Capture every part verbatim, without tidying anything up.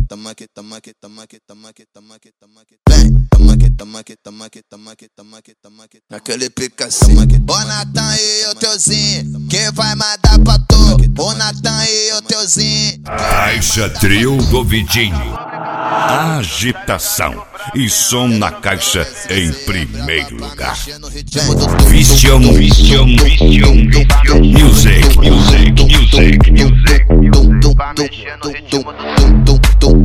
toma aqui, toma aqui, toma aqui, toma aqui, toma aqui, toma aqui. Vem, toma aqui, toma aqui, toma aqui, toma aqui, toma aqui, toma aqui. Naquele pica assim. Ô Natan e o teuzinho, quem vai mandar pra tu? Ô Natan e o teuzinho. Caixa Trio do Vidinho. Agitação e som na caixa em primeiro lugar. Vision, Vision, Vision, Music, Music, Music, Music. Vai mexer no ritmo do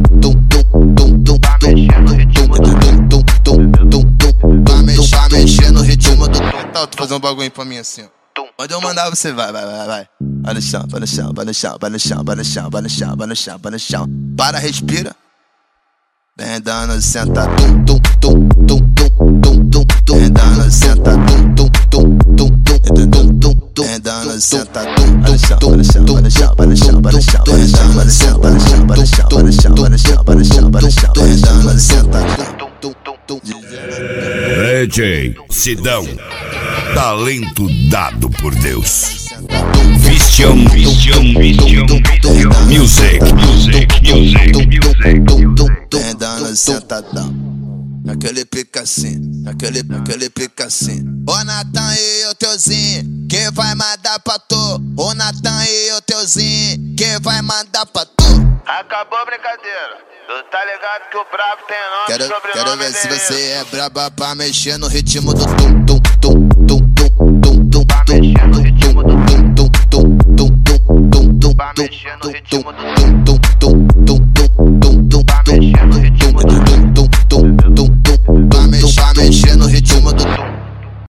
Vai mexer, vai mexer no ritmo do Tá, tu fazer um bagulho pra mim assim, ó. Onde eu mandar você vai, vai, vai, vai. Vai no chão, vai no chão, vai no chão, vai no chão, vai no chão, vai no chão, vai no chão, vai no chão. Para, respira. Vem dando, senta, tum, tum, tum, tum, tum, tum, tum, tum. Vem dando, senta, tum, tum, tum, tum, tum, tum, tum, tum. Vem dando, senta, tum, tum, tum, vai no chão, vai no chão, vai no chão, vai no chão, vai no chão, vai no chão, vai no chão, vai no chão, vai no chão, vai no chão, vai no chão, vai no chão. Vem dando, senta, tum, tum, tum, tum. D J Sidão, talento dado por Deus. Vision, Vision, Vision, Music, Music, Music, Music. Vem dando sentadão, naquele pica assim, naquele, naquele pica assim. Ô Natan e o teuzinho, quem vai mandar pra tu? Ô Natan e o teuzinho, quem vai mandar pra tu? Acabou a brincadeira. Tu tá ligado que o brabo tem nome, Quero, sobrenome quero ver se dele. você é braba pra mexer no ritmo do tum.